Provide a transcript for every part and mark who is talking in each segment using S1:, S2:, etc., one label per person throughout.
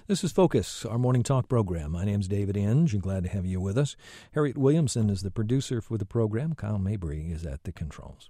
S1: This is Focus, our morning talk program. My name's David Inge, and glad to have you with us. Harriet Williamson is the producer for the program. Kyle Mabry is at the controls.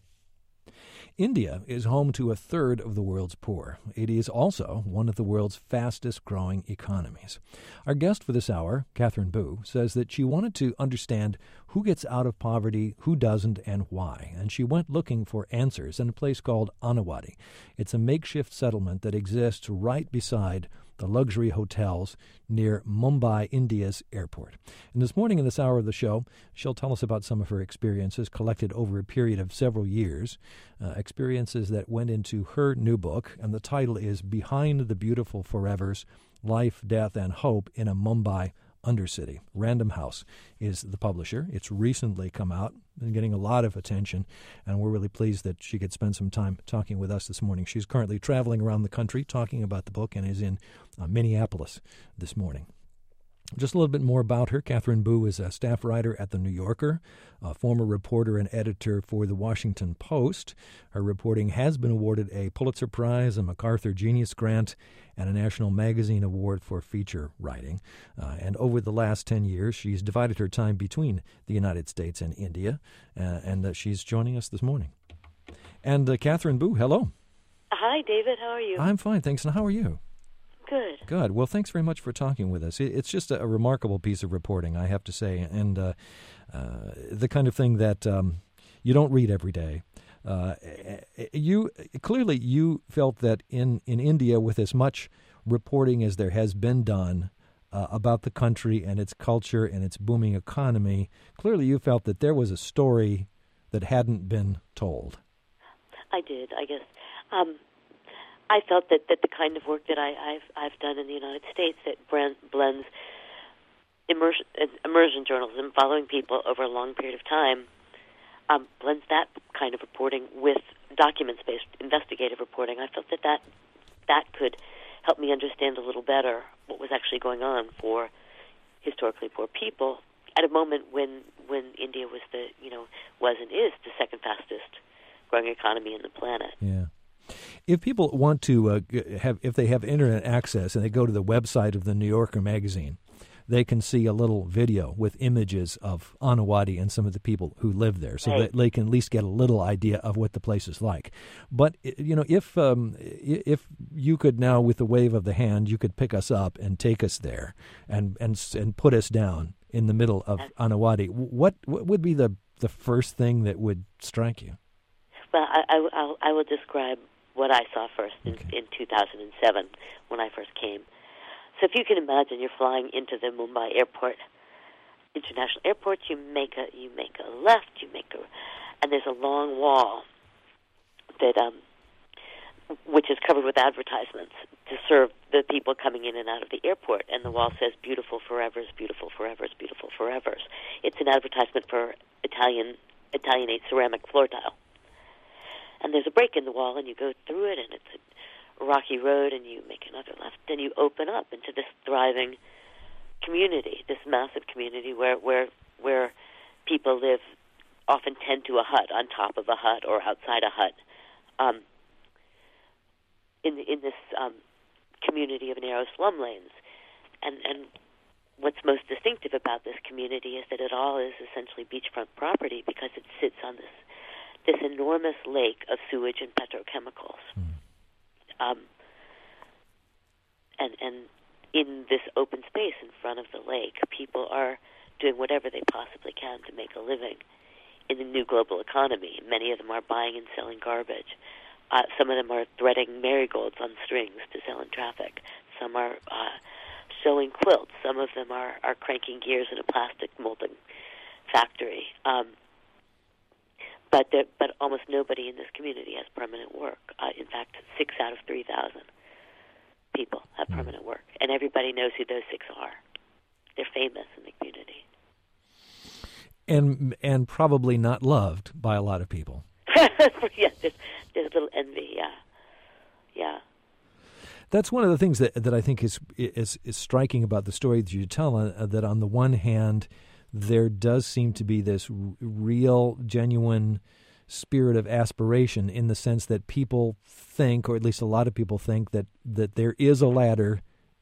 S1: India is home to a third of the world's poor. It is also one of the world's fastest-growing economies. Our guest for this hour, Catherine Bu, says that she wanted to understand who gets out of poverty, who doesn't, and why. And she went looking for answers in a place called Annavati. It's a makeshift settlement that exists right beside the luxury hotels near Mumbai, India's airport. And this morning in this hour of the show, she'll tell us about some of her experiences collected over a period of several years, experiences that went into her new book, and the title is Behind the Beautiful Forevers, Life, Death, and Hope in a Mumbai Undercity. Random House is the publisher. It's recently come out and getting a lot of attention, and we're really pleased that she could spend some time talking with us this morning. She's currently traveling around the country talking about the book and is in Minneapolis this morning. Just a little bit more about her. Catherine Bu is a staff writer at The New Yorker, a former reporter and editor for The Washington Post. Her reporting has been awarded a Pulitzer Prize, a MacArthur Genius Grant, and a National Magazine Award for feature writing. And over the last 10 years, she's divided her time between the United States and India, and she's joining us this morning. And Catherine Bu, hello.
S2: Hi, David. How are you?
S1: I'm fine, thanks. And how are you?
S2: Good.
S1: Good. Well, thanks very much for talking with us. It's just a remarkable piece of reporting, I have to say, and the kind of thing that you don't read every day. You felt that in India, with as much reporting as there has been done about the country and its culture and its booming economy, clearly you felt that there was a story that hadn't been told.
S2: I did, I guess. I felt that the kind of work that I've done in the United States that blends immersion journalism, following people over a long period of time, blends that kind of reporting with documents-based investigative reporting. I felt that could help me understand a little better what was actually going on for historically poor people at a moment when India was and is the second fastest growing economy in the planet.
S1: Yeah. If people want to if they have internet access and they go to the website of the New Yorker magazine, they can see a little video with images of Annavati and some of the people who live there, so that they can at least get a little idea of what the place is like. But if you could now, with the wave of the hand, you could pick us up and take us there and put us down in the middle of Annavati, what would be the first thing that would strike you?
S2: Well, I will describe what I saw first in 2007 when I first came. So if you can imagine, you're flying into the Mumbai International Airport. You make a left. And there's a long wall that which is covered with advertisements to serve the people coming in and out of the airport. And the wall says "Beautiful Forevers, Beautiful Forevers, Beautiful Forevers." It's an advertisement for Italianate ceramic floor tile. And there's a break in the wall, and you go through it, and it's a rocky road, and you make another left. Then you open up into this thriving community, this massive community where people live, often tend to a hut, on top of a hut or outside a hut, in this community of narrow slum lanes. And what's most distinctive about this community is that it all is essentially beachfront property because it sits on this enormous lake of sewage and petrochemicals. And in this open space in front of the lake, people are doing whatever they possibly can to make a living in the new global economy. Many of them are buying and selling garbage. Some of them are threading marigolds on strings to sell in traffic. Some are sewing quilts. Some of them are cranking gears in a plastic molding factory. But almost nobody in this community has permanent work. In fact, 6 out of 3,000 people have permanent work. And everybody knows who those 6 are. They're famous in the community.
S1: And probably not loved by a lot of people.
S2: Yes, there's a little envy, yeah.
S1: That's one of the things that I think is striking about the story that you tell, that on the one hand, there does seem to be this real, genuine spirit of aspiration in the sense that people think, or at least a lot of people think, that there is a ladder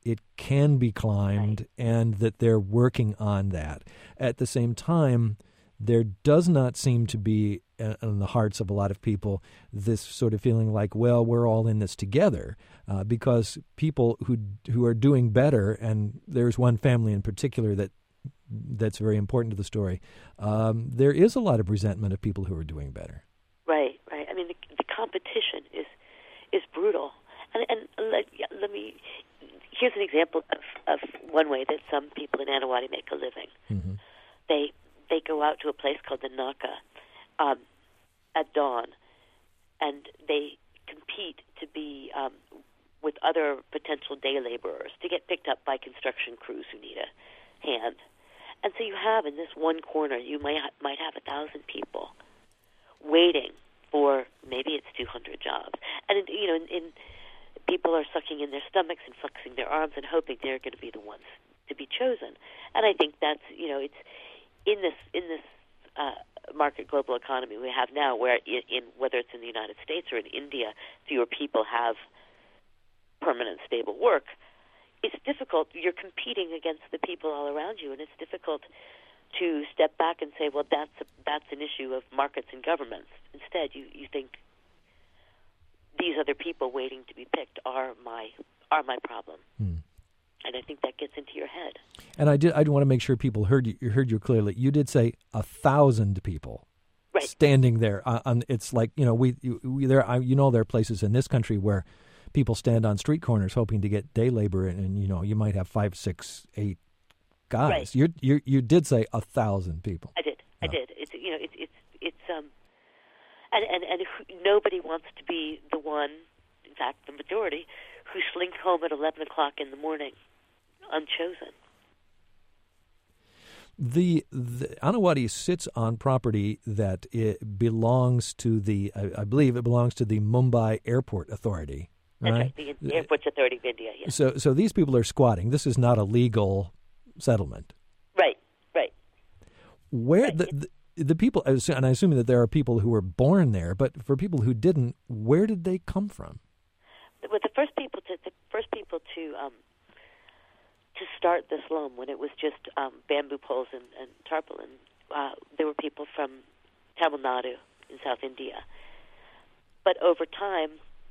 S1: it can be climbed,
S2: right.
S1: and that they're working on that. At the same time, there does not seem to be in the hearts of a lot of people this sort of feeling like, well, we're all in this together, because people who are doing better, and there's one family in particular that's very important to the story, there is a lot of resentment of people who are doing better.
S2: Right, right. I mean, the competition is brutal. And let me, here's an example of one way that some people in Anawati make a living.
S1: Mm-hmm.
S2: They go out to a place called the Naka at dawn, and they compete to be with other potential day laborers to get picked up by construction crews who need a hand. And so you have in this one corner, you might have 1,000 people waiting for maybe it's 200 jobs, and in people are sucking in their stomachs and flexing their arms and hoping they're going to be the ones to be chosen. And I think that's it's in this market global economy we have now, where in whether it's in the United States or in India, fewer people have permanent stable work. It's difficult. You're competing against the people all around you, and it's difficult to step back and say, well, that's an issue of markets and governments. Instead, you think these other people waiting to be picked are my problem. And I think that gets into your head.
S1: And I want to make sure people heard you clearly. You did say 1,000 people,
S2: right,
S1: standing there. It's like there are places in this country where people stand on street corners hoping to get day labor, and you might have 5, 6, 8 guys.
S2: Right.
S1: You did say 1,000 people.
S2: I did. I did. It's and nobody wants to be the one. In fact, the majority who slink home at 11 o'clock in the morning, unchosen.
S1: The Anawati sits on property that it belongs to I believe it belongs to the Mumbai Airport Authority. Right?
S2: That's right, the Airports Authority of India. Yes.
S1: So these people are squatting. This is not a legal settlement.
S2: Right.
S1: Where
S2: right.
S1: The people, and I assume that there are people who were born there, but for people who didn't, where did they come from?
S2: Well, the first people to start the slum, when it was just bamboo poles and tarpaulin, there were people from Tamil Nadu in South India. But over time,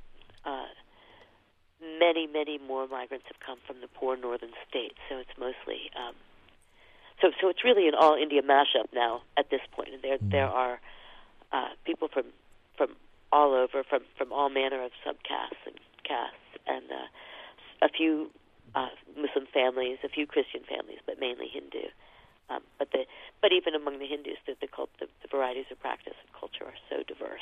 S2: many, many more migrants have come from the poor northern states. So it's mostly so it's really an all India mashup now at this point. And there are people from all over, from all manner of subcastes and castes, and a few Muslim families, a few Christian families, but mainly Hindu. But even among the Hindus, the varieties of practice and culture are so diverse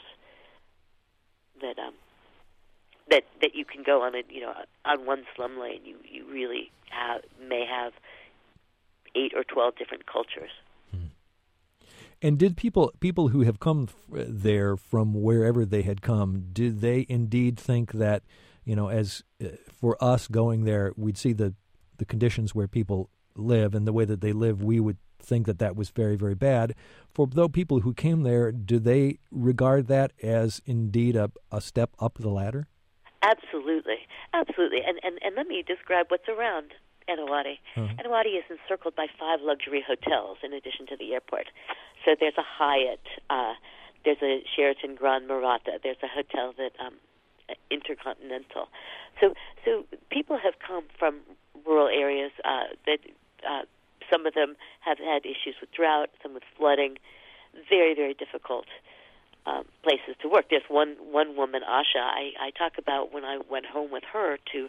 S2: that you can go on on one slum lane, you really may have 8 or 12 different cultures.
S1: And did people who have come there from wherever they had come, did they indeed think that, as for us going there, we'd see the conditions where people live and the way that they live, we would think that was very, very bad. For though people who came there, do they regard that as indeed a step up the ladder?
S2: Absolutely. And let me describe what's around Anawati. Anawati is encircled by 5 luxury hotels in addition to the airport. So there's a Hyatt, there's a Sheraton Grand Maratha, there's a hotel that Intercontinental. So people have come from rural areas that some of them have had issues with drought, some with flooding, very, very difficult places to work. There's one woman, Asha, I talk about when I went home with her to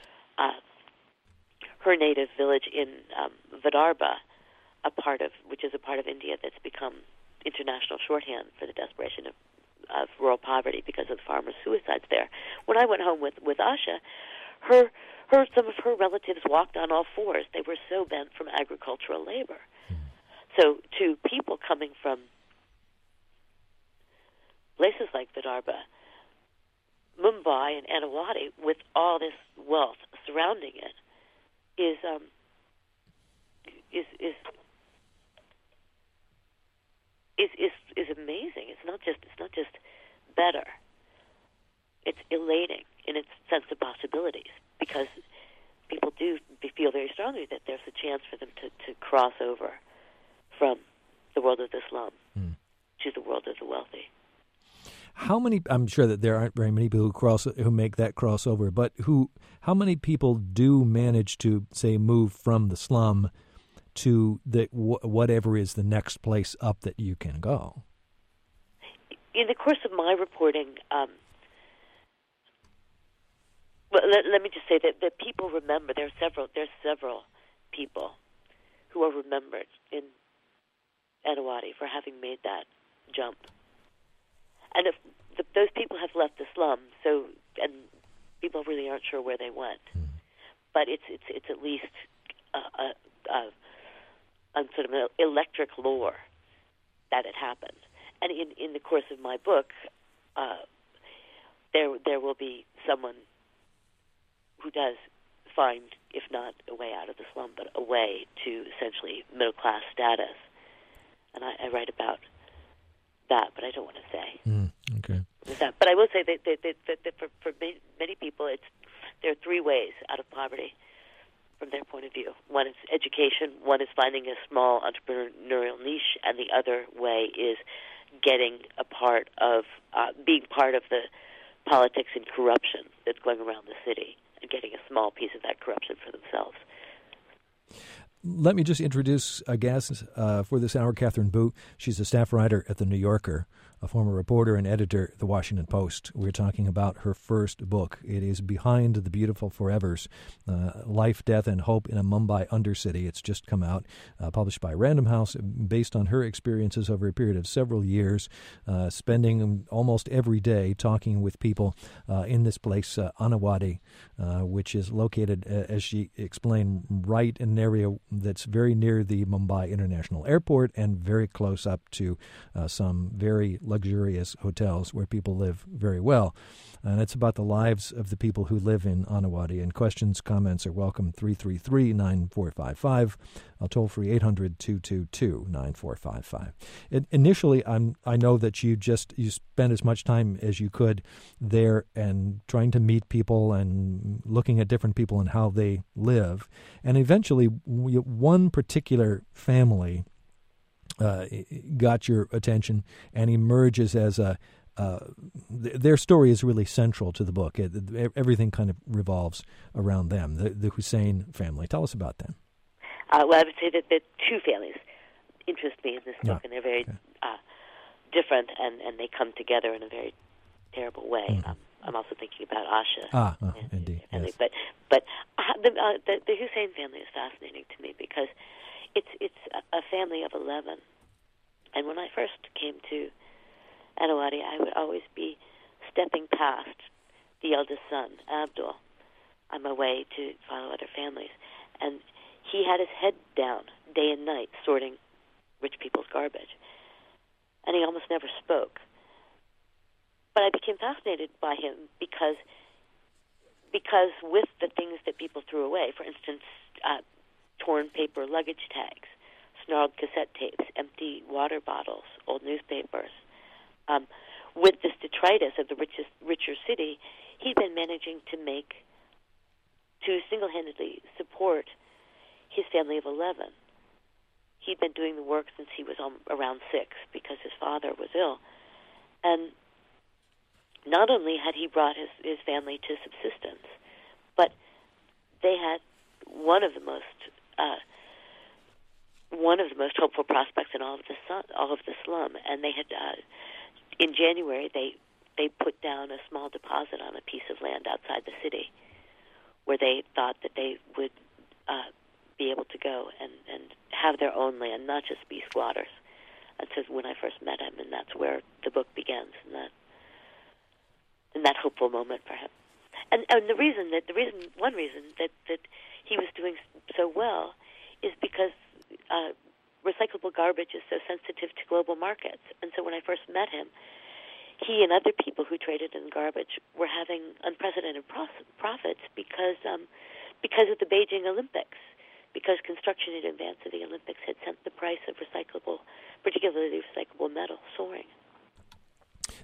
S2: her native village in Vidarbha, which is a part of India that's become international shorthand for the desperation of rural poverty because of the farmers' suicides there. When I went home with Asha, some of her relatives walked on all fours. They were so bent from agricultural labor. So to people coming from places like Vidarbha, Mumbai, and Anawati, with all this wealth surrounding it, is amazing. It's not just better. It's elating in its sense of possibilities, because people do feel very strongly that there's a chance for them to cross over from the world of the slum to the world of the wealthy.
S1: How many? I'm sure that there aren't very many people who make that crossover, but how many people do manage to, say, move from the slum to whatever is the next place up that you can go?
S2: In the course of my reporting, let me just say that people remember. There's several people who are remembered in Anawati for having made that jump. And if those people have left the slum, and people really aren't sure where they went, but it's at least a sort of an electric lore that it happened. And in the course of my book, there will be someone who does find, if not a way out of the slum, but a way to essentially middle class status. And I write about that, but I don't want to say.
S1: Okay.
S2: That. But I will say that for many people, there are three ways out of poverty from their point of view. One is education, one is finding a small entrepreneurial niche, and the other way is getting being part of the politics and corruption that's going around the city and getting a small piece of that corruption for themselves.
S1: Let me just introduce a guest for this hour, Catherine Boo. She's a staff writer at The New Yorker, a former reporter and editor at The Washington Post. We're talking about her first book. It is Behind the Beautiful Forevers, Life, Death, and Hope in a Mumbai Undercity. It's just come out, published by Random House, based on her experiences over a period of several years, spending almost every day talking with people in this place, Anawati, which is located, as she explained, right in an area that's very near the Mumbai International Airport and very close up to some very luxurious hotels where people live very well. And it's about the lives of the people who live in Anawati. And questions, comments are welcome, 333-9455. Toll free 800-222-9455. Initially, I know that you spent as much time as you could there and trying to meet people and looking at different people and how they live. And eventually, one particular family got your attention and emerges as their story is really central to the book. Everything kind of revolves around them, the Hussein family. Tell us about them.
S2: Well, I would say that the two families interest me in this book, and they're very different, and they come together in a very terrible way. I'm also thinking about Asha.
S1: Indeed.
S2: Family. Yes. But the Hussein family is fascinating to me because it's a family of 11. And when I first came to Anawati, I would always be stepping past the eldest son, Abdul, on my way to follow other families. And he had his head down day and night sorting rich people's garbage. And he almost never spoke. But I became fascinated by him because with the things that people threw away, for instance, torn paper luggage tags, snarled cassette tapes, empty water bottles, old newspapers, with this detritus of the richer city, he'd been managing to single-handedly support his family of 11. He'd been doing the work since he was around 6 because his father was ill. And not only had he brought his family to subsistence, but they had one of the most hopeful prospects in all of the slum. And they had in January they put down a small deposit on a piece of land outside the city, where they thought that they would be able to go and have their own land, not just be squatters. And so when I first met him, and that's where the book begins, in that hopeful moment for him. And one reason that he was doing so well is because recyclable garbage is so sensitive to global markets. And so when I first met him, he and other people who traded in garbage were having unprecedented profits because of the Beijing Olympics, because construction in advance of the Olympics had sent the price of particularly recyclable metal, soaring.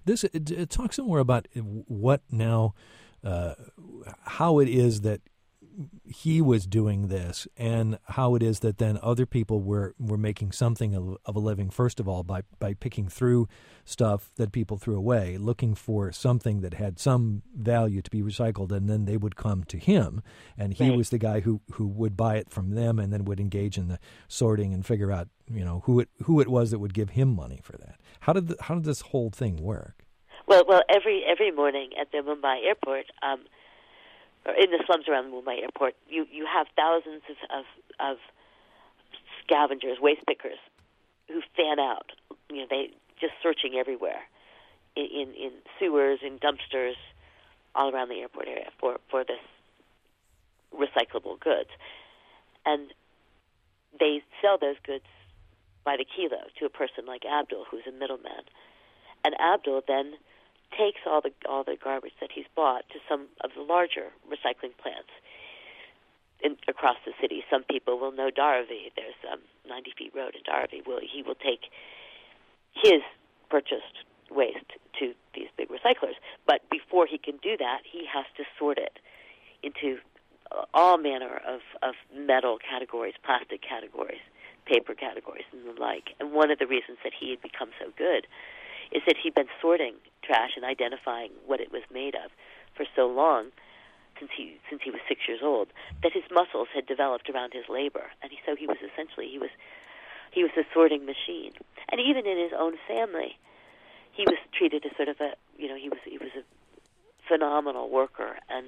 S1: Talk some more about what now, how it is that he was doing this, and how it is that then other people were making something of a living, first of all, by picking through stuff that people threw away, looking for something that had some value to be recycled, and then they would come to him, and he was the guy who would buy it from them and then would engage in the sorting and figure out, who it was that would give him money for that. How did this whole thing work?
S2: Well, every morning at the Mumbai airport, or in the slums around the Mumbai airport, you have thousands of scavengers, waste pickers, who fan out. They just searching everywhere, in sewers, in dumpsters, all around the airport area for this recyclable goods, and they sell those goods by the kilo to a person like Abdul, who's a middleman, and Abdul then takes all the garbage that he's bought to some of the larger recycling plants across the city. Some people will know Dharavi. There's 90 Feet Road in Dharavi. He will take his purchased waste to these big recyclers. But before he can do that, he has to sort it into all manner of metal categories, plastic categories, paper categories, and the like. And one of the reasons that he had become so good is that he'd been sorting trash and identifying what it was made of for so long, since he was 6 years old, that his muscles had developed around his labor, and so he was a sorting machine. And even in his own family, he was treated as sort of he was a phenomenal worker, and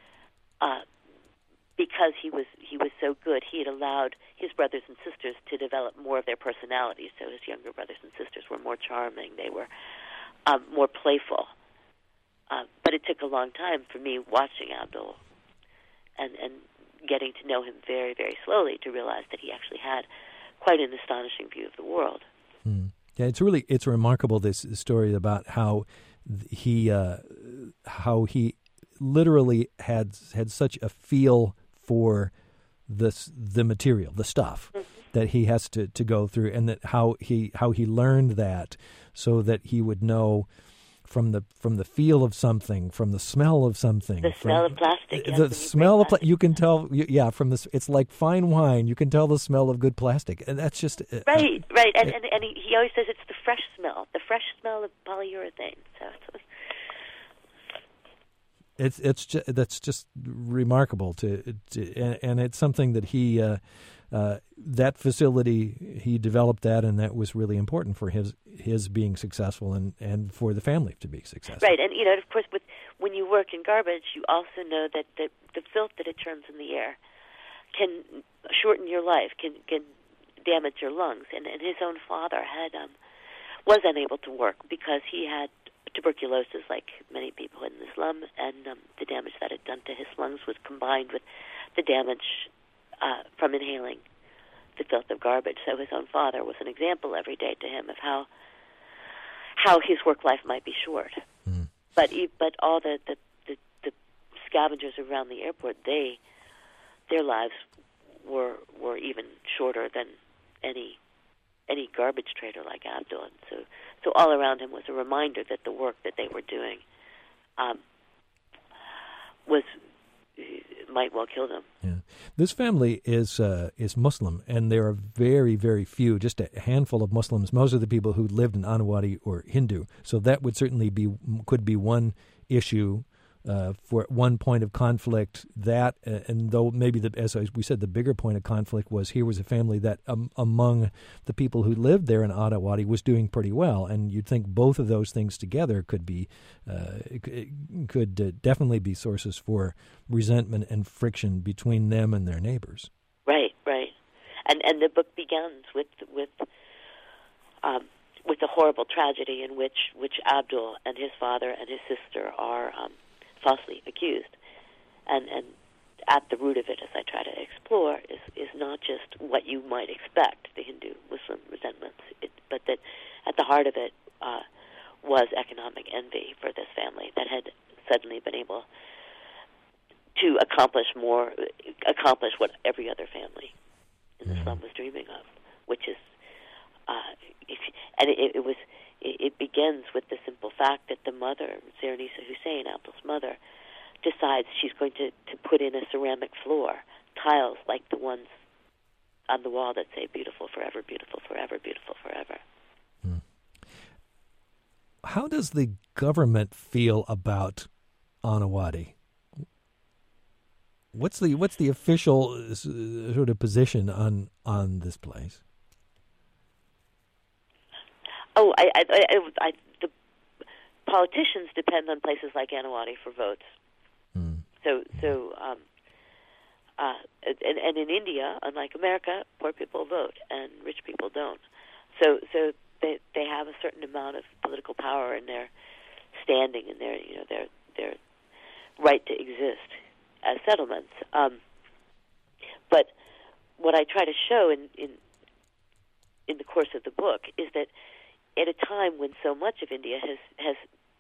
S2: because he was so good, he had allowed his brothers and sisters to develop more of their personalities. So his younger brothers and sisters were more charming. They were more playful. But it took a long time for me watching Abdul and getting to know him very, very slowly to realize that he actually had quite an astonishing view of the world.
S1: Yeah, it's remarkable, this story about how he literally had such a feel for the material, the stuff that he has to go through, and that how he learned that, so that he would know from the feel of something, from the smell of something,
S2: the smell of plastic.
S1: The smell of plastic. You can tell. Yeah, from this, it's like fine wine. You can tell the smell of good plastic, and that's just
S2: right. And he always says it's the fresh smell of polyurethane. So
S1: that's just remarkable and it's something that he that facility, he developed that, and that was really important for his being successful and for the family to be successful.
S2: Right, and of course, when you work in garbage, you also know that the filth that it turns in the air can shorten your life, can damage your lungs, and his own father was unable to work because he had tuberculosis, like many people in the slum, and the damage that it had done to his lungs was combined with the damage from inhaling the filth of garbage. So his own father was an example every day to him of how his work life might be short. But all the scavengers around the airport, their lives were even shorter than any garbage trader like Abdul. And so all around him was a reminder that the work that they were doing might well kill them.
S1: Yeah. This family is Muslim, and there are very, very few, just a handful of Muslims. Most of the people who lived in Anawadi were Hindu, so that would certainly could be one issue for one point of conflict. That, and though maybe as we said, the bigger point of conflict was here was a family that among the people who lived there in Anawadi was doing pretty well, and you'd think both of those things together could definitely be sources for resentment and friction between them and their neighbors.
S2: Right, and the book begins with a horrible tragedy in which Abdul and his father and his sister are falsely accused, and at the root of it, as I try to explore, is not just what you might expect, the Hindu-Muslim resentments, but that at the heart of it was economic envy for this family that had suddenly been able to accomplish what every other family in the slum was dreaming of, which is, it begins with the simple fact that the mother, Zarinisa Hussain, Abdul's mother, decides she's going to put in a ceramic floor, tiles like the ones on the wall that say "Beautiful forever, beautiful forever, beautiful forever."
S1: How does the government feel about Anuwadi? What's the official sort of position on this place?
S2: Oh, the politicians depend on places like Anuwadi for votes. And in India, unlike America, poor people vote and rich people don't. So they have a certain amount of political power in their standing and their right to exist as settlements. But what I try to show in the course of the book is that at a time when so much of India has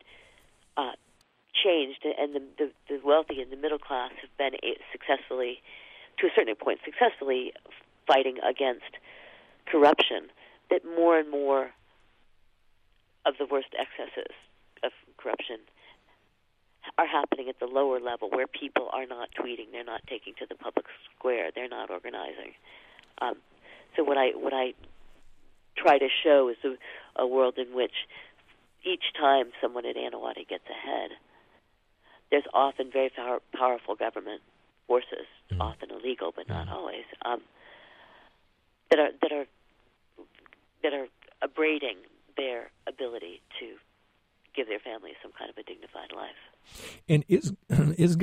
S2: changed, and the wealthy and the middle class have been successfully, to a certain point, successfully fighting against corruption, that more and more of the worst excesses of corruption are happening at the lower level, where people are not tweeting, they're not taking to the public square, they're not organizing. So what I try to show is a world in which each time someone at Anuwadi gets ahead, there's often very powerful government forces, often illegal but not always, that are abrading their ability to give their families some kind of a dignified life.
S1: And is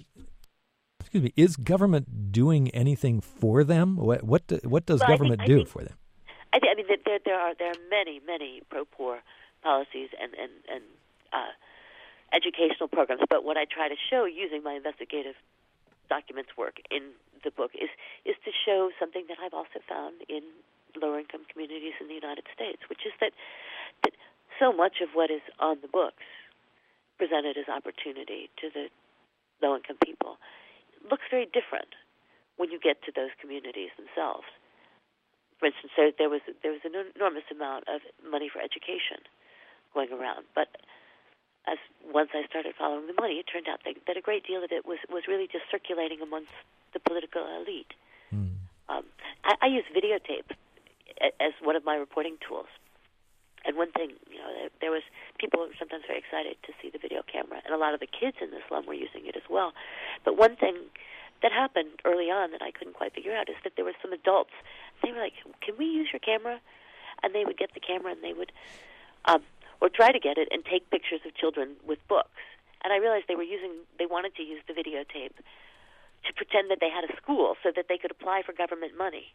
S1: government doing anything for them? What does government do for them?
S2: I mean, there are many pro-poor policies and educational programs. But what I try to show using my investigative documents work in the book is to show something that I've also found in lower-income communities in the United States, which is that so much of what is on the books presented as opportunity to the low-income people looks very different when you get to those communities themselves. For instance, there was an enormous amount of money for education going around, but once I started following the money, it turned out that a great deal of it was really just circulating amongst the political elite. I use videotape as one of my reporting tools. And one thing, there was people were sometimes very excited to see the video camera, and a lot of the kids in the slum were using it as well. But one thing that happened early on that I couldn't quite figure out is that there were some adults. They were like, "Can we use your camera?" And they would get the camera and they would, or try to get it and take pictures of children with books. And I realized they wanted to use the videotape to pretend that they had a school so that they could apply for government money.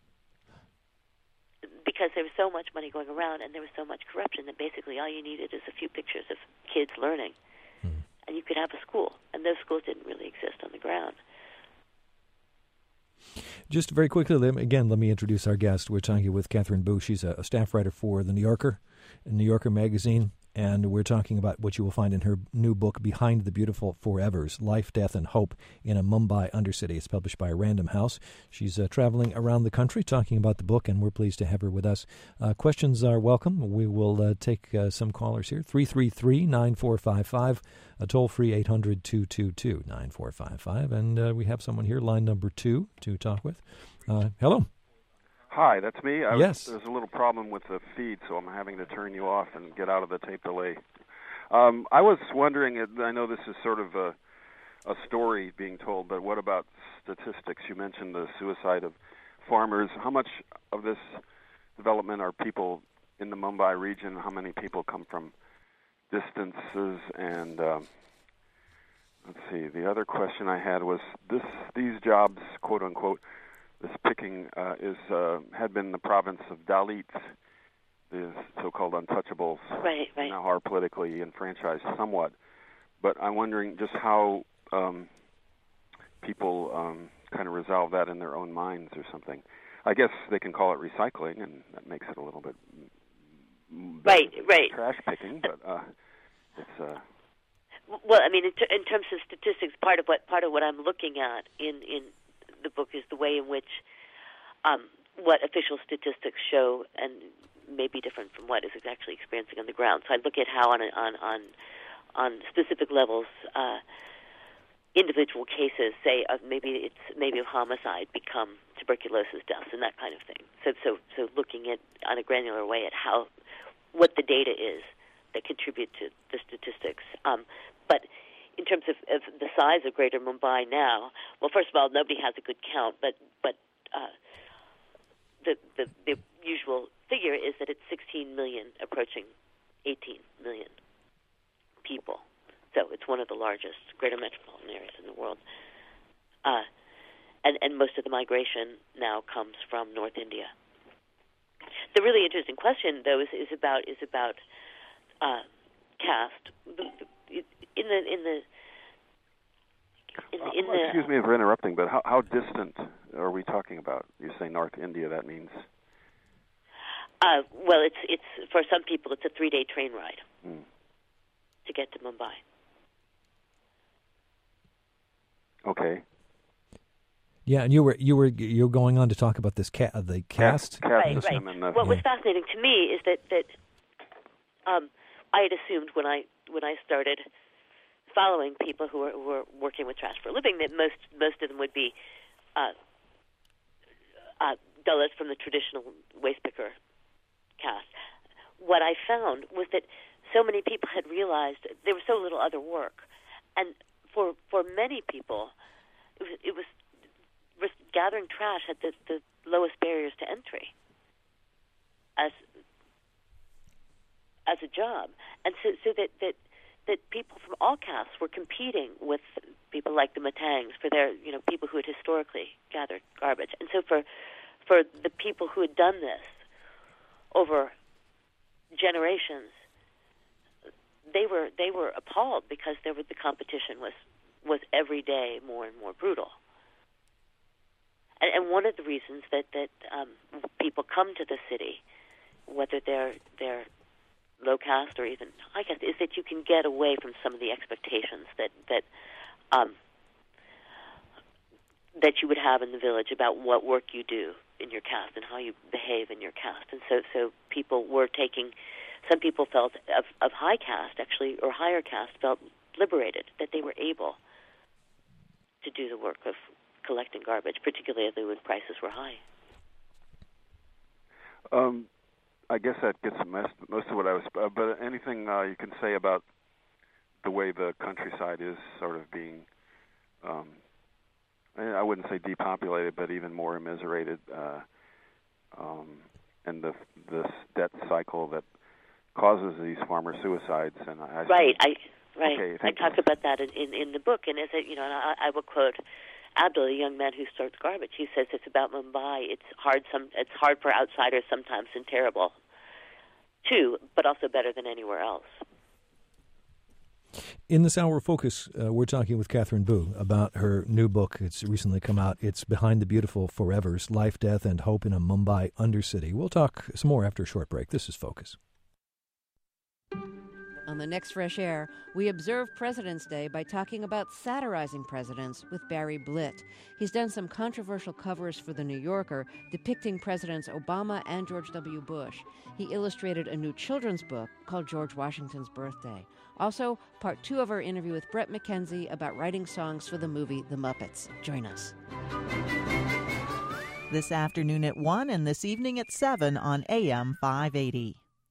S2: Because there was so much money going around and there was so much corruption that basically all you needed is a few pictures of kids learning, and you could have a school. And those schools didn't really exist on the ground.
S1: Just very quickly, let me introduce our guest. We're talking with Catherine Boo. She's a staff writer for The New Yorker magazine, and we're talking about what you will find in her new book, Behind the Beautiful Forevers, Life, Death, and Hope in a Mumbai Undercity. It's published by Random House. She's traveling around the country talking about the book, and we're pleased to have her with us. Questions are welcome. We will take some callers here. 333-9455, a toll-free 800-222-9455. And we have someone here, line number 2, to talk with. Hello.
S3: Hi, that's me.
S1: Yes.
S3: There's a little problem with the feed, so I'm having to turn you off and get out of the tape delay. I was wondering, I know this is sort of a story being told, but what about statistics? You mentioned the suicide of farmers. How much of this development are people in the Mumbai region? How many people come from distances? And let's see, the other question I had was these jobs, quote unquote, this picking had been the province of Dalits, the so-called untouchables.
S2: Right.
S3: Now are politically enfranchised somewhat. But I'm wondering just how people kind of resolve that in their own minds or something. I guess they can call it recycling, and that makes it a little bit
S2: right.
S3: trash picking, but it's
S2: well, I mean, in terms of statistics, part of what I'm looking at in the book is the way in which what official statistics show and may be different from what is actually experiencing on the ground. So I look at how on specific levels individual cases, say of maybe of homicide, become tuberculosis deaths and that kind of thing. So looking at on a granular way at what the data is that contribute to the statistics. But in terms of the size of Greater Mumbai now, well, first of all, nobody has a good count, but the usual figure is that it's 16 million approaching 18 million people. So it's one of the largest greater metropolitan areas in the world. And most of the migration now comes from North India. The really interesting question, though, is about caste.
S3: Excuse me for interrupting, but how distant are we talking about? You say North India, that means?
S2: Well, it's for some people it's a 3-day train ride to get to Mumbai.
S3: Okay.
S1: Yeah, and you're going on to talk about this the caste.
S2: Right. What was fascinating to me is that I had assumed when I started following people who were working with trash for a living that most of them would be Dalits from the traditional waste picker caste. What I found was that so many people had realized there was so little other work, and for many people, it was gathering trash had the lowest barriers to entry as a job, and so that people from all castes were competing with people like the Matangs for their people who had historically gathered garbage, and so for the people who had done this over generations, they were appalled because the competition was every day more and more brutal. And one of the reasons that people come to the city, whether they're low caste or even high caste, is that you can get away from some of the expectations that you would have in the village about what work you do in your caste and how you behave in your caste. And so people were some people felt of high caste actually, or higher caste, felt liberated, that they were able to do the work of collecting garbage, particularly when prices were high.
S3: I guess that gets most of what I was. But anything you can say about the way the countryside is sort of being, I wouldn't say depopulated, but even more immiserated, and this debt cycle that causes these farmer suicides. And
S2: I talk about that in the book, and I will quote Abdul, a young man who sorts garbage. He says it's about Mumbai. It's hard for outsiders sometimes and terrible too, but also better than anywhere else.
S1: In this hour of Focus, we're talking with Katharine Boo about her new book. It's recently come out. It's Behind the Beautiful Forevers, Life, Death, and Hope in a Mumbai Undercity. We'll talk some more after a short break. This is Focus.
S4: On the next Fresh Air, we observe President's Day by talking about satirizing presidents with Barry Blitt. He's done some controversial covers for The New Yorker depicting Presidents Obama and George W. Bush. He illustrated a new children's book called George Washington's Birthday. Also, part 2 of our interview with Bret McKenzie about writing songs for the movie The Muppets. Join us.
S5: This afternoon at 1 and this evening at 7 on AM 580.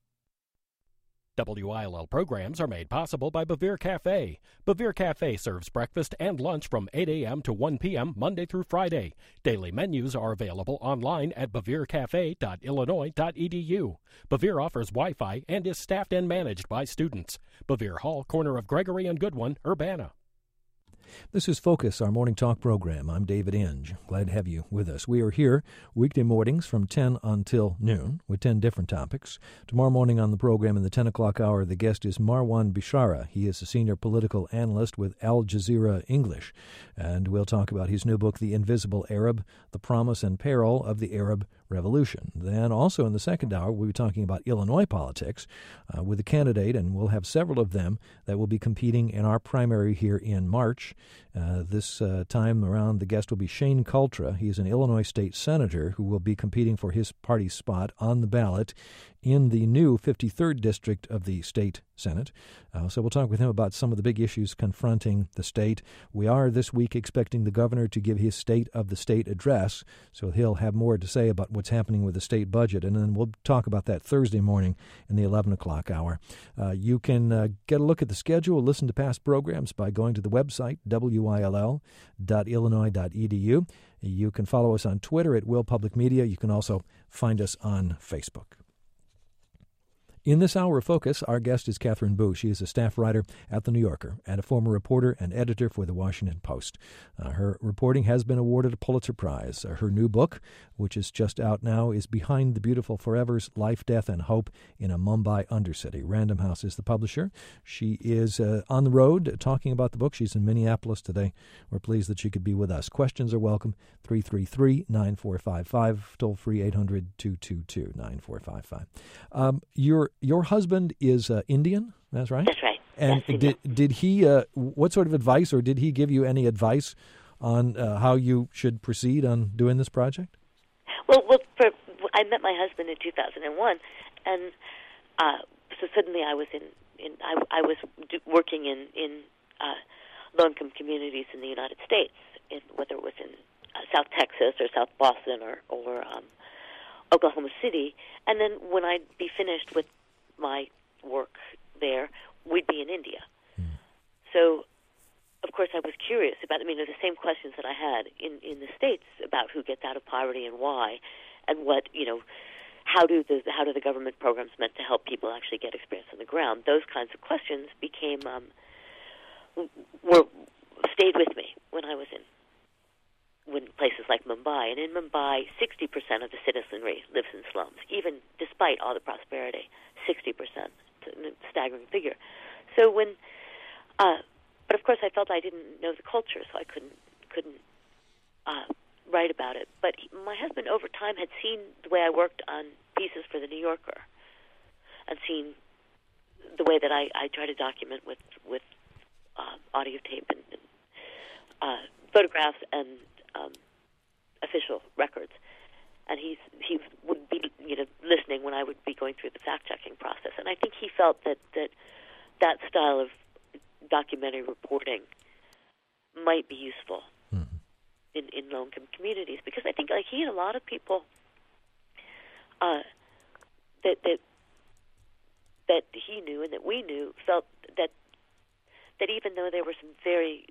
S6: WILL programs are made possible by Bevere Cafe. Bevere Cafe serves breakfast and lunch from 8 a.m. to 1 p.m. Monday through Friday. Daily menus are available online at beverecafe.illinois.edu. Bevere offers Wi-Fi and is staffed and managed by students. Bevere Hall, corner of Gregory and Goodwin, Urbana.
S1: This is Focus, our morning talk program. I'm David Inge. Glad to have you with us. We are here weekday mornings from 10 until noon with 10 different topics. Tomorrow morning on the program in the 10 o'clock hour, the guest is Marwan Bishara. He is a senior political analyst with Al Jazeera English. And we'll talk about his new book, The Invisible Arab, The Promise and Peril of the Arab revolution. Then also in the second hour, we'll be talking about Illinois politics with a candidate, and we'll have several of them that will be competing in our primary here in March. This time around, the guest will be Shane Cultra. He's an Illinois state senator who will be competing for his party's spot on the ballot in the new 53rd District of the state Senate. So we'll talk with him about some of the big issues confronting the state. We are this week expecting the governor to give his State of the State address, so he'll have more to say about what's happening with the state budget, and then we'll talk about that Thursday morning in the 11 o'clock hour. You can get a look at the schedule, listen to past programs by going to the website, will.illinois.edu. You can follow us on Twitter at Will Public Media. You can also find us on Facebook. In this hour of focus, our guest is Catherine Boo. She is a staff writer at The New Yorker and a former reporter and editor for The Washington Post. Her reporting has been awarded a Pulitzer Prize. Her new book, which is just out now, is Behind the Beautiful Forevers, Life, Death, and Hope in a Mumbai Undercity. Random House is the publisher. She is on the road talking about the book. She's in Minneapolis today. We're pleased that she could be with us. Questions are welcome, 333-9455, toll-free 800-222-9455. Your husband is Indian, that's right?
S2: That's right.
S1: And
S2: yes,
S1: did he, what sort of advice, or did he give you any advice on how you should proceed on doing this project?
S2: Well, I met my husband in 2001, and so suddenly I was working in low-income communities in the United States, whether it was in South Texas or South Boston or Oklahoma City, and then when I'd be finished with my work there, we'd be in India. So, of course, I was curious about, the same questions that I had in the States about who gets out of poverty and why, and what, how do the government programs meant to help people actually get experience on the ground. Those kinds of questions stayed with me when I was in places like Mumbai. And in Mumbai, 60% of the citizenry lives in slums, even despite all the prosperity. 60%, it's a staggering figure. So but of course I felt I didn't know the culture, so I couldn't write about it. But my husband over time had seen the way I worked on pieces for The New Yorker, and seen the way that I try to document with audio tape and photographs and official records, and he would be listening when I would be going through the fact-checking process. And I think he felt that style of documentary reporting might be useful in low-income communities, because I think he and a lot of people that he knew and that we knew felt that even though there were some very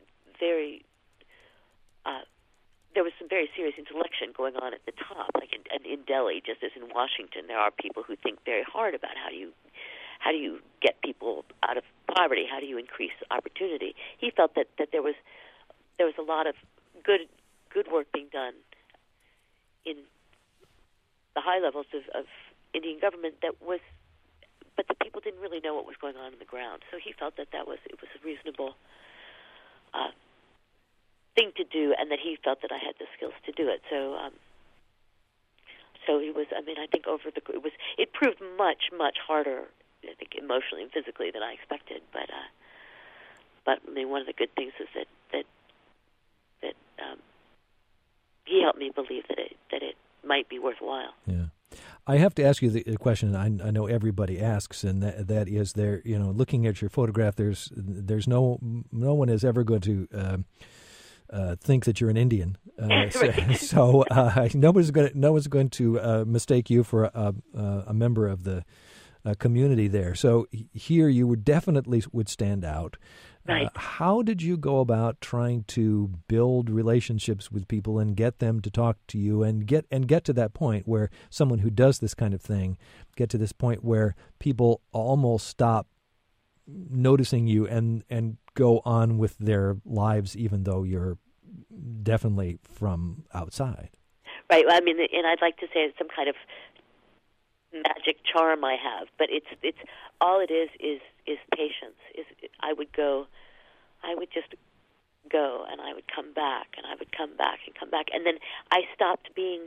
S2: there was some very serious intellection going on at the top, like in Delhi, just as in Washington, there are people who think very hard about how do you get people out of poverty, how do you increase opportunity. He felt that there was a lot of good work being done in the high levels of Indian government but the people didn't really know what was going on the ground. So he felt that it was a reasonable thing to do, and that he felt that I had the skills to do it. So, he was. I think it proved much harder, I think, emotionally and physically than I expected. But one of the good things is that he helped me believe that it might be worthwhile.
S1: Yeah. I have to ask you the question I know everybody asks, and that is, there. Looking at your photograph, there's no one is ever going to think that you're an Indian, so no one's going to mistake you for a member of the community there. So here you would definitely stand out.
S2: Right.
S1: How did you go about trying to build relationships with people and get them to talk to you and get to that point where someone who does this kind of thing get to this point where people almost stop noticing you and go on with their lives, even though you're definitely from outside?
S2: Right. Well, and I'd like to say it's some kind of magic charm I have, but it's all it is patience. I would just go, and I would come back, and I would come back and come back, and then I stopped being the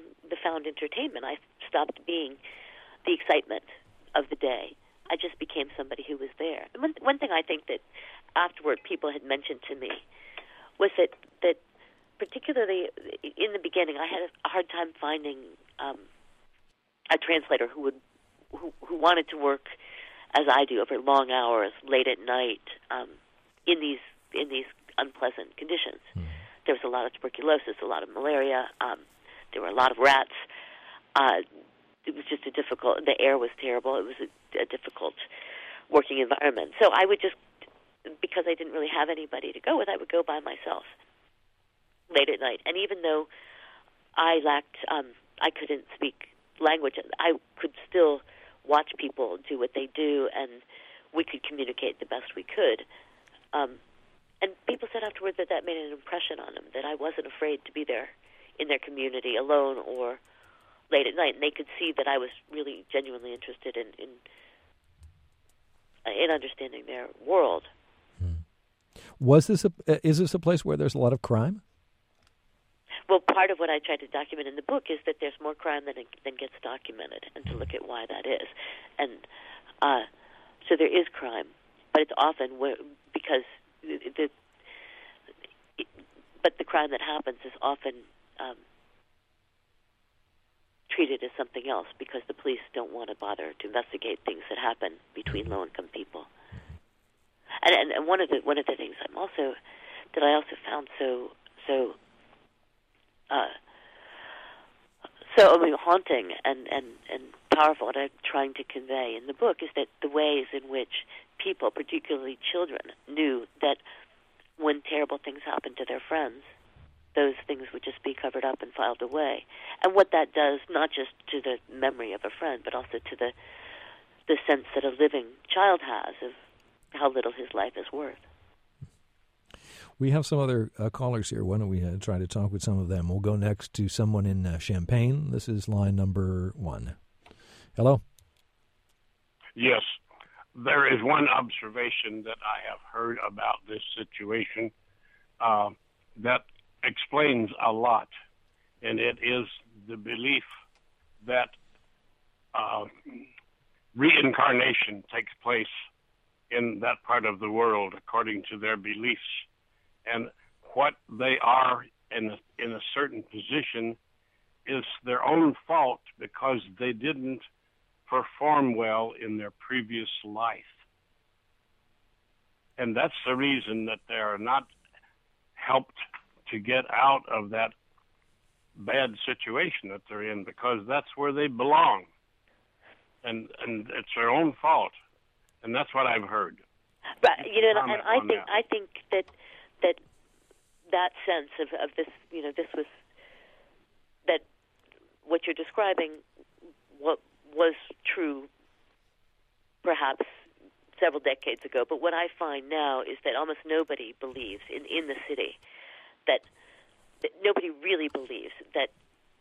S2: found entertainment. I stopped being the excitement of the day. I just became somebody who was there. And one thing I think that afterward people had mentioned to me was that particularly in the beginning, I had a hard time finding a translator who wanted to work as I do over long hours, late at night, in these unpleasant conditions. There was a lot of tuberculosis, a lot of malaria. There were a lot of rats. It was just the air was terrible. It was a difficult working environment. So I would just, because I didn't really have anybody to go with, I would go by myself late at night. And even though I couldn't speak language, I could still watch people do what they do, and we could communicate the best we could. And people said afterward that made an impression on them, that I wasn't afraid to be there in their community alone or late at night, and they could see that I was really genuinely interested in understanding their world.
S1: Is this a place where there's a lot of crime?
S2: Well, part of what I tried to document in the book is that there's more crime than gets documented, and to look at why that is. And so there is crime, but it's often because but the crime that happens is often treated as something else because the police don't want to bother to investigate things that happen between low-income people. And one of the things I also found so haunting and powerful, what I'm trying to convey in the book is that the ways in which people, particularly children, knew that when terrible things happened to their friends, those things would just be covered up and filed away. And what that does, not just to the memory of a friend, but also to the sense that a living child has of how little his life is worth.
S1: We have some other callers here. Why don't we try to talk with some of them? We'll go next to someone in Champaign. This is line number 1. Hello?
S7: Yes. There is one observation that I have heard about this situation that explains a lot, and it is the belief that reincarnation takes place in that part of the world according to their beliefs. And what they are in a certain position is their own fault because they didn't perform well in their previous life. And that's the reason that they are not helped to get out of that bad situation that they're in, because that's where they belong. And it's their own fault. And that's what I've heard.
S2: But and I think that sense of this, this was that what you're describing, what was true perhaps several decades ago, but what I find now is that almost nobody believes in the city that nobody really believes that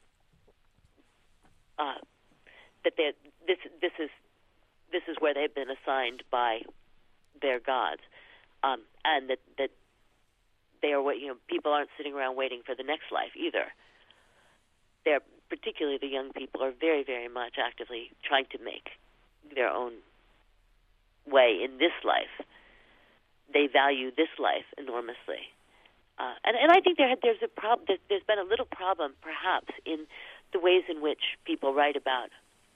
S2: this is where they've been assigned by their gods, and that they are people aren't sitting around waiting for the next life either. They're, particularly the young people, are very, very much actively trying to make their own way in this life. They value this life enormously, and I think there's a problem. There's been a little problem, perhaps, in the ways in which people write about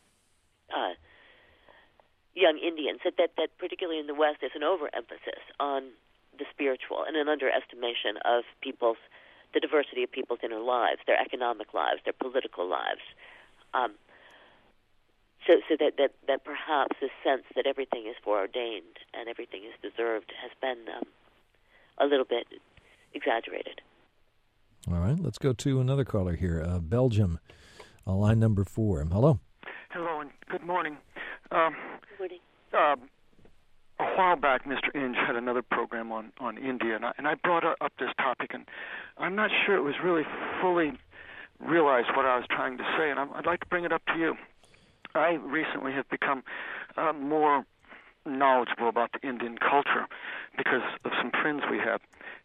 S2: young Indians. That particularly in the West, there's an overemphasis on the spiritual and an underestimation of the diversity of people's inner lives, their economic lives, their political lives. So that perhaps this sense that everything is foreordained and everything is deserved has been a little bit exaggerated.
S1: All right, let's go to another caller here. Belgium, line number 4. Hello.
S8: Hello, and good morning.
S2: Good morning.
S8: A while back, Mr. Inge had another program on India, and I brought up this topic, and I'm not sure it was really fully realized what I was trying to say, and I'd like to bring it up to you. I recently have become more knowledgeable about the Indian culture because of some friends we have,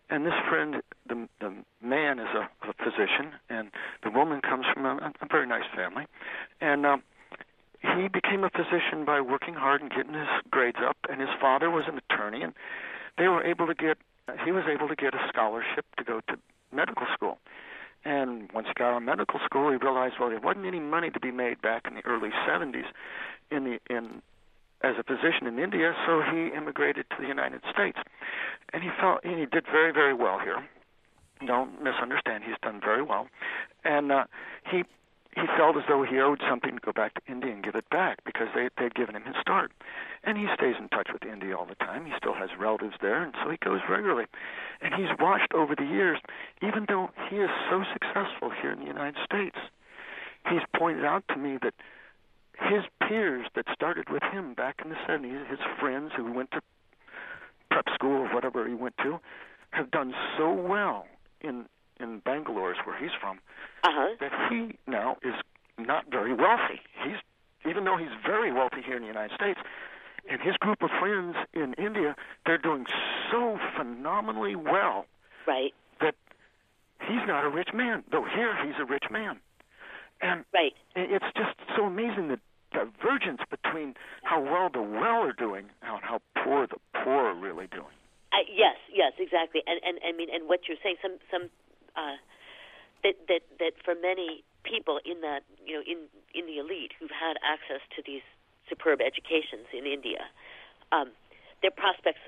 S8: And this friend, the man is a physician, and the woman comes from a very nice family. And he became a physician by working hard and getting his grades up, and his father was an attorney, and he was able to get a scholarship to go to medical school. And once he got out of medical school, he realized, well, there wasn't any money to be made back in the early 70s as a physician in India, so he immigrated to the United States. And he did very, very well here. Don't misunderstand, he's done very well. And he felt as though he owed something to go back to India and give it back because they'd given him his start. And he stays in touch with India all the time. He still has relatives there, and so he goes regularly. And he's watched over the years, even though he is so successful here in the United States, he's pointed out to me that his peers that started with him back in the 70s, his friends who went to prep school or whatever he went to, have done so well in Bangalore, is where he's from, that he now is not very wealthy. Even though he's very wealthy here in the United States, and his group of friends in India, they're doing so phenomenally well,
S2: right,
S8: that he's not a rich man, though here he's a rich man. And
S2: right.
S8: It's just so amazing the divergence between how well the well are doing and how poor the poor are really doing.
S2: Yes, exactly. And I mean, and what you're saying, that for many people in that, in the elite who've had access to these superb educations in India, their prospects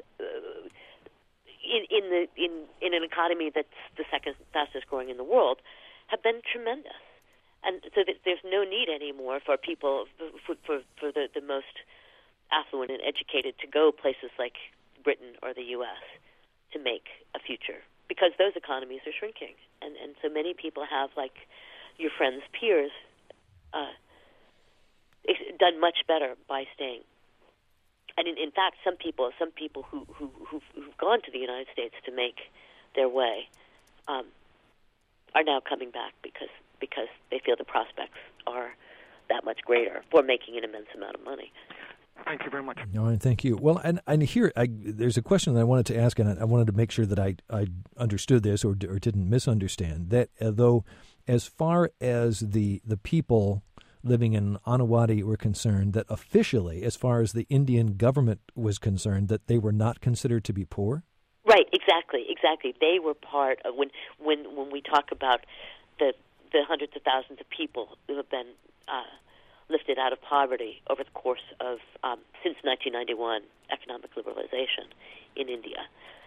S2: in an economy that's the second fastest growing in the world have been tremendous. And so there's no need anymore for people, for the most affluent and educated to go places like Britain or the U.S. to make a future, because those economies are shrinking. And so many people have, like your friend's peers, done much better by staying. And in fact, some people who've gone to the United States to make their way are now coming back because they feel the prospects are that much greater for making an immense amount of money.
S8: Thank you very much.
S1: All right, thank you. Well, and here there's a question that I wanted to ask, and I wanted to make sure that I understood this or didn't misunderstand. That though, as far as the people living in Anawadi were concerned, that officially, as far as the Indian government was concerned, that they were not considered to be poor?
S2: Right, exactly. They were part of when we talk about the hundreds of thousands of people who have been lifted out of poverty over the course of since 1991 economic liberalization in India.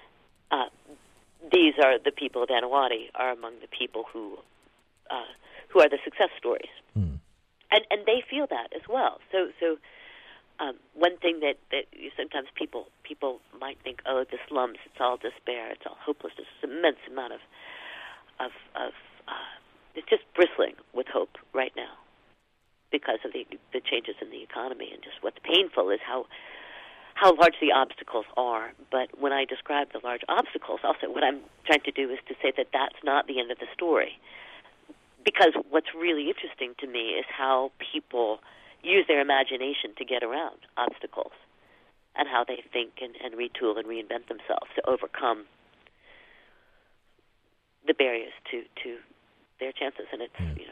S2: These are the people of Anawadi are among the people who are the success stories, and they feel that as well. So one thing that sometimes people might think, oh, the slums, it's all despair, it's all hopelessness, it's an immense amount of it's just bristling with hope right now because of the changes in the economy, and just what's painful is how large the obstacles are. But when I describe the large obstacles, also what I'm trying to do is to say that that's not the end of the story. Because what's really interesting to me is how people use their imagination to get around obstacles, and how they think and retool and reinvent themselves to overcome the barriers to their chances. And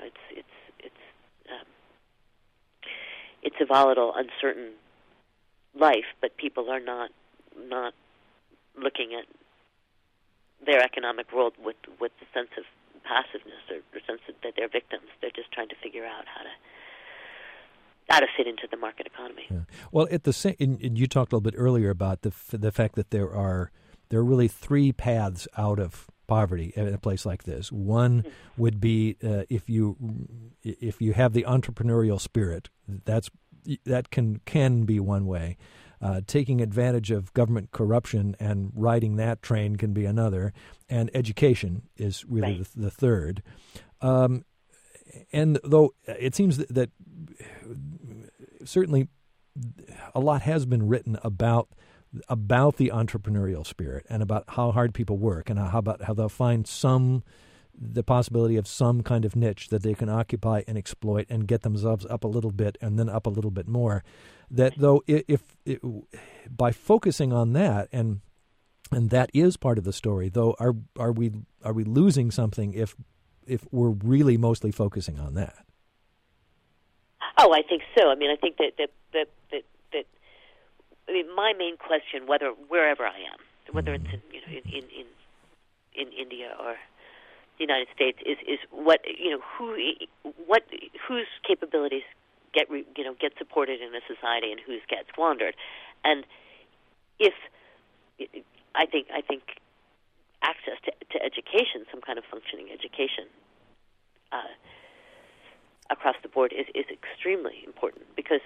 S2: it's a volatile, uncertain life, but people are not looking at their economic world with the sense of passiveness or sense that they're victims. They're just trying to figure out how to fit into the market economy.
S1: Yeah. Well, at the same, you talked a little bit earlier about the fact that there are really three paths out of poverty in a place like this. One would be if you have the entrepreneurial spirit, that can be one way. Taking advantage of government corruption and riding that train can be another, and education is really right. the third. And though it seems that certainly a lot has been written about the entrepreneurial spirit and about how hard people work and how they'll find the possibility of some kind of niche that they can occupy and exploit and get themselves up a little bit and then up a little bit more. That though, if by focusing on that and And that is part of the story, though. Are we losing something if we're really mostly focusing on that?
S2: Oh, I think so. I mean, I think that I mean, my main question, wherever I am, whether it's in India or the United States, is whose capabilities get supported in a society and whose get squandered, and if I think access to education, some kind of functioning education, across the board is extremely important because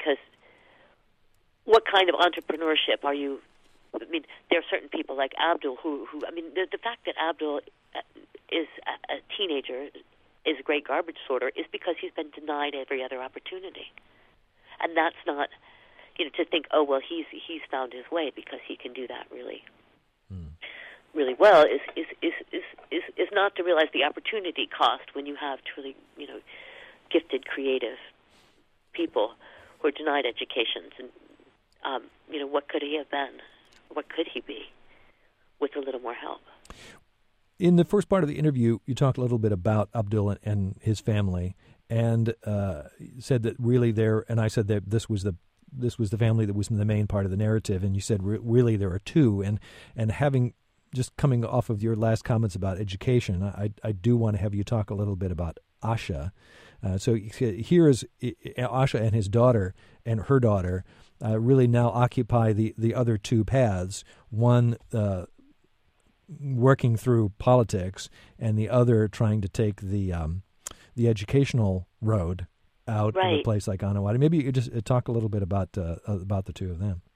S2: what kind of entrepreneurship are you? I mean, there are certain people like Abdul who I mean, the fact that Abdul is a teenager, is a great garbage sorter, is because he's been denied every other opportunity, and that's not, to think, oh well, he's found his way because he can do that really well is not to realize the opportunity cost when you have truly gifted, creative people who are denied educations, and what could he have been? What could he be with a little more help?
S1: In the first part of the interview, you talked a little bit about Abdul and his family, and said that really and I said that this was the family that was in the main part of the narrative, and you said really there are two, and having just coming off of your last comments about education, I do want to have you talk a little bit about Asha. So here is Asha and his daughter and her daughter really now occupy the other two paths, one working through politics and the other trying to take the educational road out of a place like Anawadi. Maybe you could just talk a little bit about the two of them.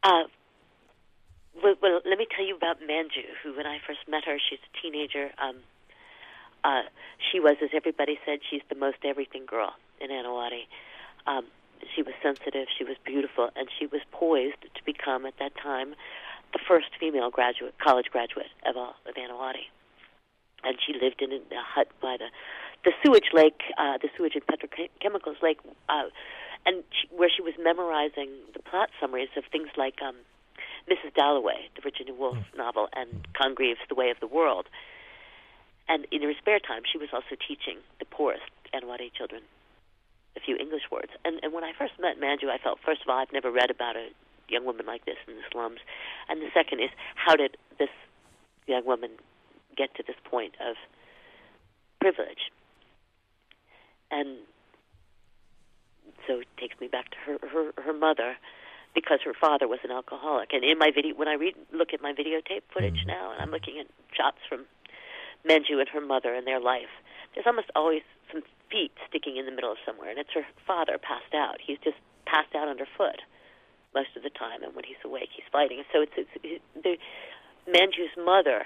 S2: Well, let me tell you about Manju, who, when I first met her, she's a teenager. She was, as everybody said, she's the most everything girl in Anawadi. She was sensitive, she was beautiful, and she was poised to become, at that time, the first female college graduate of Anawadi. And she lived in a hut by the sewage lake, the sewage and petrochemicals lake, where she was memorizing the plot summaries of things like Mrs. Dalloway, the Virginia Woolf novel, and Congreve's The Way of the World. And in her spare time, she was also teaching the poorest Anawadi children a few English words. And when I first met Manju, I felt, first of all, I've never read about a young woman like this in the slums. And the second is, how did this young woman get to this point of privilege? And so it takes me back to her mother, because her father was an alcoholic. And in my video, when I look at my videotape footage now, and I'm looking at shots from Manju and her mother and their life, there's almost always some feet sticking in the middle of somewhere, and it's her father passed out. He's just passed out underfoot most of the time, and when he's awake, he's fighting. And so Manju's mother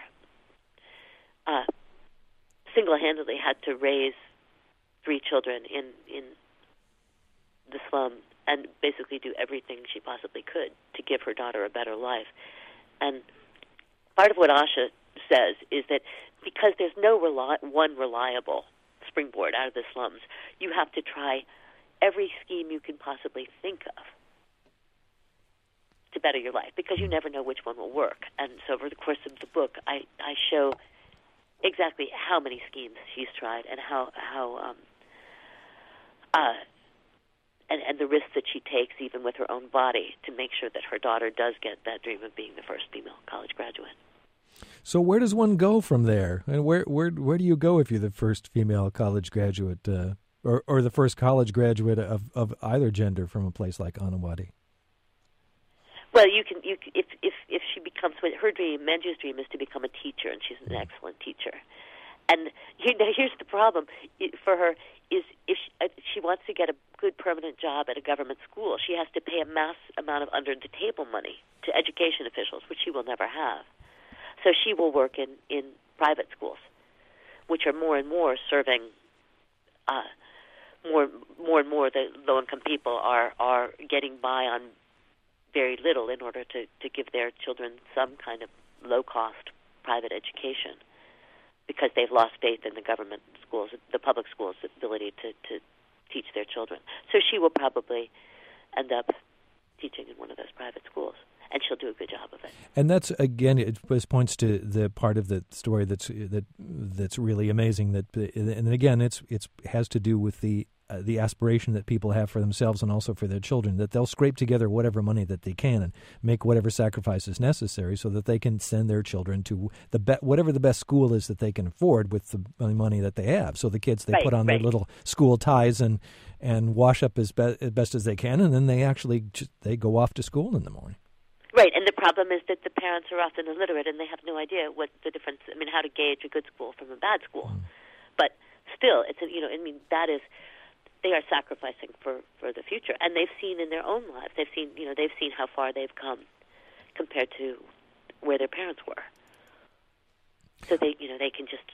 S2: single-handedly had to raise 3 children in the slum and basically do everything she possibly could to give her daughter a better life. And part of what Asha says is that because there's no one reliable springboard out of the slums, you have to try every scheme you can possibly think of to better your life, because you never know which one will work. And so over the course of the book, I show exactly how many schemes she's tried and and the risks that she takes, even with her own body, to make sure that her daughter does get that dream of being the first female college graduate.
S1: So where does one go from there? And where do you go if you're the first female college graduate, or the first college graduate of either gender from a place like Anawadi?
S2: Well, if she becomes, her dream, Manju's dream, is to become a teacher, and she's an excellent teacher. And here's the problem for her: is if she wants to get a good permanent job at a government school, she has to pay a mass amount of under-the-table money to education officials, which she will never have. So she will work in private schools, which are more and more serving more and more the low-income people are getting by on very little in order to give their children some kind of low-cost private education, because they've lost faith in the government schools, the public schools' ability to teach their children. So she will probably end up teaching in one of those private schools, and she'll do a good job of it.
S1: And that's, again, it points to the part of the story that's really amazing. And again, it has to do with the aspiration that people have for themselves and also for their children, that they'll scrape together whatever money that they can and make whatever sacrifices necessary so that they can send their children to whatever the best school is that they can afford with the money that they have. So the kids, they put on their little school ties and wash up as best as they can, and then they go off to school in the morning.
S2: Right, and the problem is that the parents are often illiterate and they have no idea what the difference, how to gauge a good school from a bad school. But still, that is, they are sacrificing for the future, and they've seen in their own lives. They've seen how far they've come compared to where their parents were. So they can just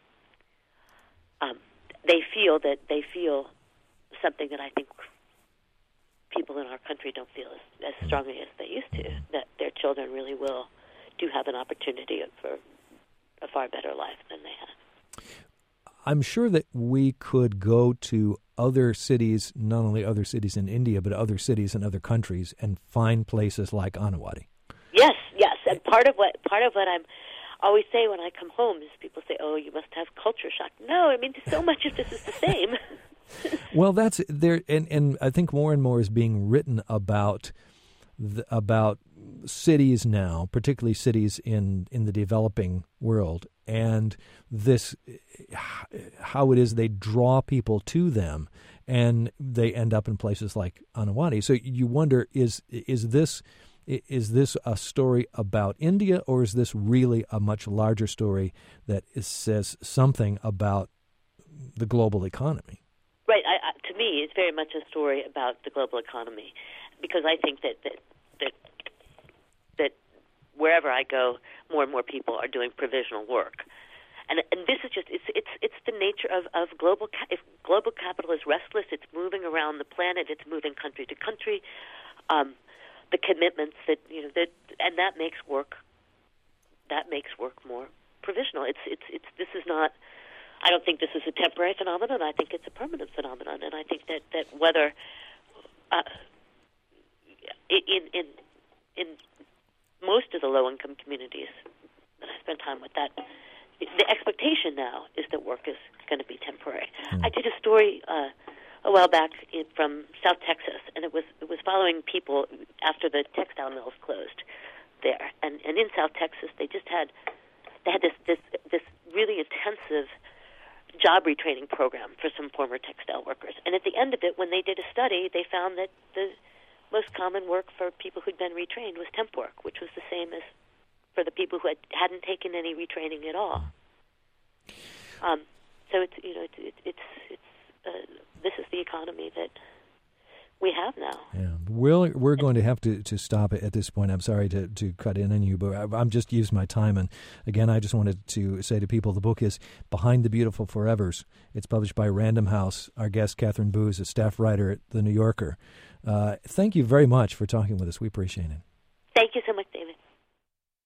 S2: they feel something that I think people in our country don't feel as strongly as they used to. That their children really do have an opportunity for a far better life than they had.
S1: I'm sure that we could go to other cities, not only other cities in India, but other cities in other countries, and find places like Anuwadi.
S2: Yes, and part of what I'm always say when I come home is people say, "Oh, you must have culture shock." No, so much of this is the same.
S1: Well, that's there, and I think more and more is being written about cities now, particularly cities in the developing world, and this how it is they draw people to them, and they end up in places like Anuwadi. So you wonder, is this a story about India, or is this really a much larger story that says something about the global economy?
S2: Right. To me, it's very much a story about the global economy, because I think that wherever I go, more and more people are doing provisional work, and this is just it's the nature of global. If global capital is restless, it's moving around the planet, it's moving country to country. The commitments and that makes work more provisional. This is not. I don't think this is a temporary phenomenon. I think it's a permanent phenomenon, and I think that whether in most of the low-income communities that I spend time with, that the expectation now is that work is going to be temporary. I did a story a while back from South Texas, and it was following people after the textile mills closed there, and in South Texas they had this really intensive job retraining program for some former textile workers. And at the end of it, when they did a study, they found that the most common work for people who'd been retrained was temp work, which was the same as for the people who hadn't taken any retraining at all. So this is the economy that we have now.
S1: Yeah, we're going to have to stop it at this point. I'm sorry to cut in on you, but I'm just using my time. And again, I just wanted to say to people, the book is Behind the Beautiful Forevers. It's published by Random House. Our guest, Kathryn Booz, is a staff writer at The New Yorker. Thank you very much for talking with us. We appreciate it.